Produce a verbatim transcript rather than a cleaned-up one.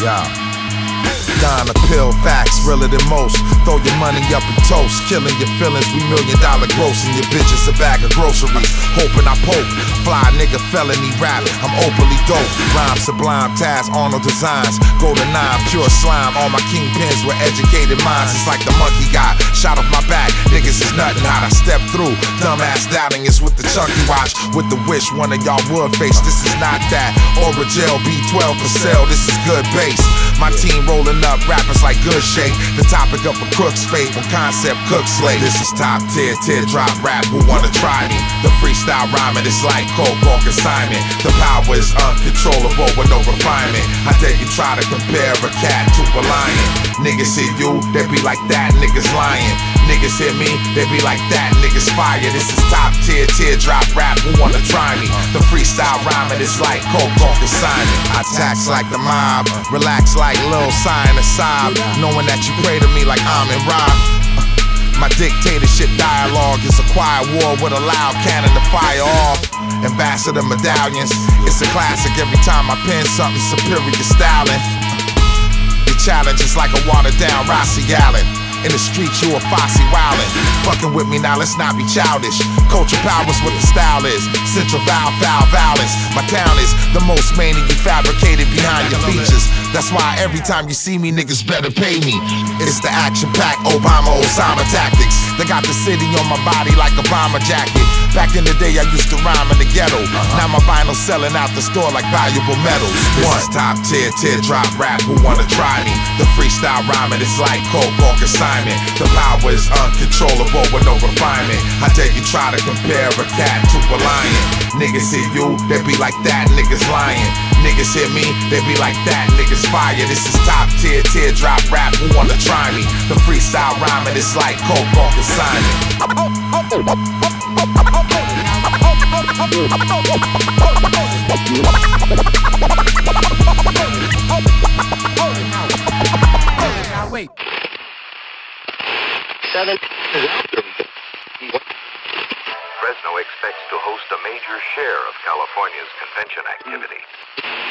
Yeah. Nine a pill, facts, realer than most. Throw your money up and toast. Killing your feelings, we million dollar gross. And your bitch is a bag of groceries. Hoping I poke. Fly nigga, felony rap. I'm openly dope. Rhyme sublime, Taz, Arnold designs. Golden nine, pure slime. All my kingpins were educated minds. It's like the monkey got shot off my back. Niggas is nothing hot. I step through. Dumbass doubting it's with the chunky watch. With the wish one of y'all would face. This is not that. Aura gel, B twelve for sale. This is good bass. My team rolling up rappers like good shake. The topic of a crook's fate when concept cook slate. This is top tier, teardrop rap. Who wanna try me? The freestyle rhyming is like coke or consignment. The power is uncontrollable with no refinement. I dare you try to compare a cat to a lion. Niggas hear you, they be like that, niggas lying. Niggas hear me, they be like that, niggas fire. This is top tier, teardrop rap. Who wanna try me? The freestyle rhyming is like coke on consignment. I tax like the mob, relax like Lil Sign and sob, knowing that you pray to me like I'm in Rob. My dictatorship dialogue is a quiet war with a loud cannon to fire off. Ambassador medallions, it's a classic every time I pen something superior styling. The challenge is like a watered down Rossi Allen. In the streets, you a Fosse wildin'. Fucking with me now, let's not be childish. Culture powers what the style is. Central vowel, foul, violence. My town is the most mania you fabricated behind your features. That's why every time you see me, niggas better pay me. It's the action-packed Obama, Osama tactics. They got the city on my body like a bomber jacket. Back in the day, I used to rhyme in the ghetto. Now my vinyl selling out the store like valuable metals. This is top tier, teardrop rap. Who wanna try me? The freestyle rhyming is like coke or consignment. The power is uncontrollable with no refinement. I dare you try to compare a cat to a lion. Niggas hear you, they be like that, niggas lying. Niggas hear me, they be like that, niggas fire. This is top tier, teardrop rap. Who wanna try me? The freestyle rhyming is like coke on consignment. Now wait. Seven. Fresno expects to host a major share of California's convention activity.